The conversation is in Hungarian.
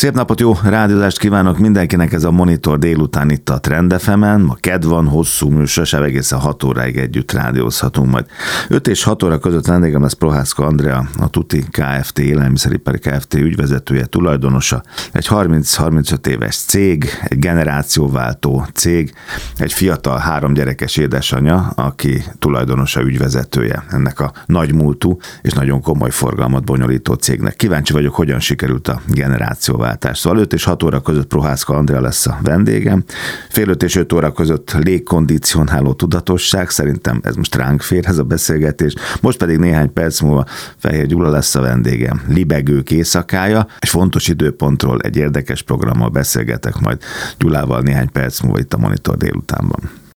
Szép napot, jó rádiózást kívánok mindenkinek, ez a Monitor délután itt a Trend FM-en. Ma kedd van, hosszú műsor, se egészen 6 óráig együtt rádiózhatunk majd. 5 és 6 óra között vendégem lesz Prohászka Andrea, a Tuti Kft. Élelmiszeripari Kft. Ügyvezetője, tulajdonosa. Egy 30-35 éves cég, egy generációváltó cég, egy fiatal 3 gyerekes édesanyja, aki tulajdonosa, ügyvezetője ennek a nagy múltú és nagyon komoly forgalmat bonyolító cégnek. Kíváncsi vagyok, hogyan sikerült a generációváltás. Szóval 5 és 6 óra között Prohászka Andrea lesz a vendégem. Fél 5 és 5 óra között légkondicionáló tudatosság. Szerintem ez most ránk fér, ez a beszélgetés. Most pedig néhány perc múlva Fehér Gyula lesz a vendégem. Libegők éjszakája. Egy fontos időpontról, egy érdekes programmal beszélgetek majd Gyulával néhány perc múlva itt a Monitor délutánban.